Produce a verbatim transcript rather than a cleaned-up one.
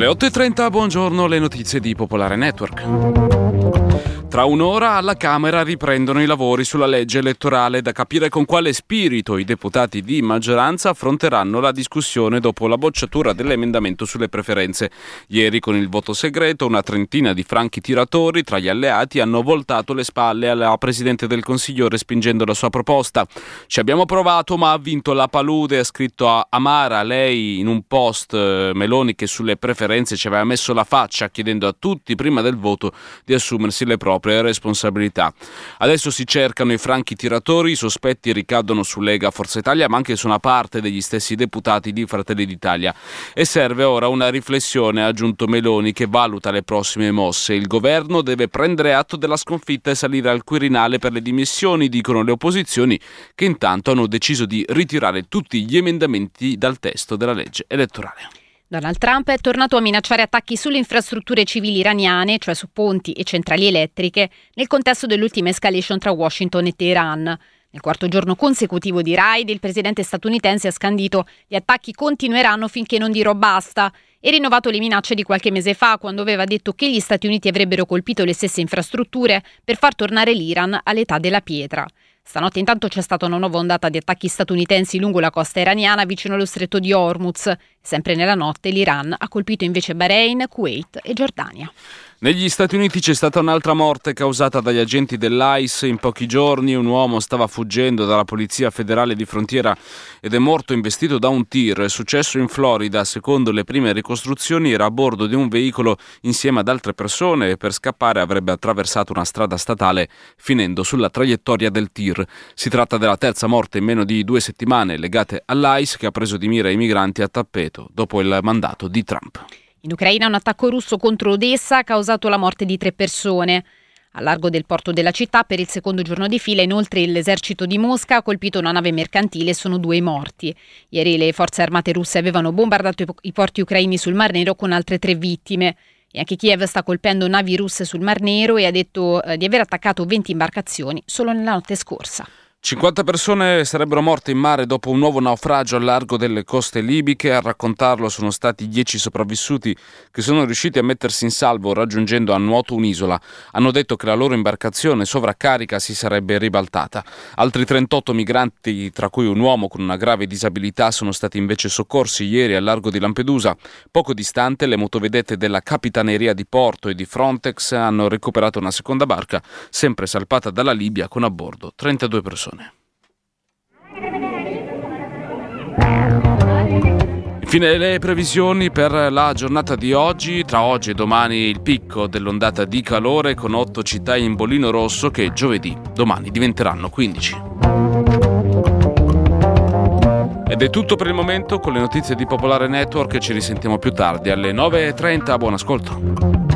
otto e trenta, buongiorno, le notizie di Popolare Network. Tra un'ora alla Camera riprendono i lavori sulla legge elettorale, da capire con quale spirito i deputati di maggioranza affronteranno la discussione dopo la bocciatura dell'emendamento sulle preferenze. Ieri con il voto segreto una trentina di franchi tiratori tra gli alleati hanno voltato le spalle alla Presidente del Consiglio respingendo la sua proposta. Ci abbiamo provato ma ha vinto la palude, ha scritto a Amara, lei in un post eh, Meloni che sulle preferenze ci aveva messo la faccia chiedendo a tutti prima del voto di assumersi le proprie responsabilità. Adesso si cercano i franchi tiratori, i sospetti ricadono su Lega, Forza Italia ma anche su una parte degli stessi deputati di Fratelli d'Italia e serve ora una riflessione, ha aggiunto Meloni, che valuta le prossime mosse. Il governo deve prendere atto della sconfitta e salire al Quirinale per le dimissioni, dicono le opposizioni, che intanto hanno deciso di ritirare tutti gli emendamenti dal testo della legge elettorale. Donald Trump è tornato a minacciare attacchi sulle infrastrutture civili iraniane, cioè su ponti e centrali elettriche, nel contesto dell'ultima escalation tra Washington e Teheran. Nel quarto giorno consecutivo di raid, il presidente statunitense ha scandito: gli attacchi continueranno finché non dirò basta, e rinnovato le minacce di qualche mese fa, quando aveva detto che gli Stati Uniti avrebbero colpito le stesse infrastrutture per far tornare l'Iran all'età della pietra. Stanotte intanto c'è stata una nuova ondata di attacchi statunitensi lungo la costa iraniana vicino allo stretto di Hormuz. Sempre nella notte l'Iran ha colpito invece Bahrain, Kuwait e Giordania. Negli Stati Uniti c'è stata un'altra morte causata dagli agenti dell'I C E. In pochi giorni un uomo stava fuggendo dalla polizia federale di frontiera ed è morto investito da un tir. È successo in Florida. Secondo le prime ricostruzioni era a bordo di un veicolo insieme ad altre persone e per scappare avrebbe attraversato una strada statale finendo sulla traiettoria del tir. Si tratta della terza morte in meno di due settimane legate all'I C E, che ha preso di mira i migranti a tappeto dopo il mandato di Trump. In Ucraina un attacco russo contro Odessa ha causato la morte di tre persone. Al largo del porto della città per il secondo giorno di fila inoltre l'esercito di Mosca ha colpito una nave mercantile e sono due i morti. Ieri le forze armate russe avevano bombardato i porti ucraini sul Mar Nero con altre tre vittime. E anche Kiev sta colpendo navi russe sul Mar Nero e ha detto eh, di aver attaccato venti imbarcazioni solo nella notte scorsa. cinquanta persone sarebbero morte in mare dopo un nuovo naufragio al largo delle coste libiche. A raccontarlo sono stati dieci sopravvissuti che sono riusciti a mettersi in salvo raggiungendo a nuoto un'isola. Hanno detto che la loro imbarcazione sovraccarica si sarebbe ribaltata. Altri trentotto migranti, tra cui un uomo con una grave disabilità, sono stati invece soccorsi ieri al largo di Lampedusa. Poco distante le motovedette della Capitaneria di Porto e di Frontex hanno recuperato una seconda barca, sempre salpata dalla Libia, con a bordo trentadue persone. Infine le previsioni per la giornata di oggi. Tra oggi e domani il picco dell'ondata di calore con otto città in bollino rosso che giovedì, domani diventeranno quindici. Ed è tutto per il momento con le notizie di Popolare Network. Ci risentiamo più tardi alle nove e trenta. Buon ascolto.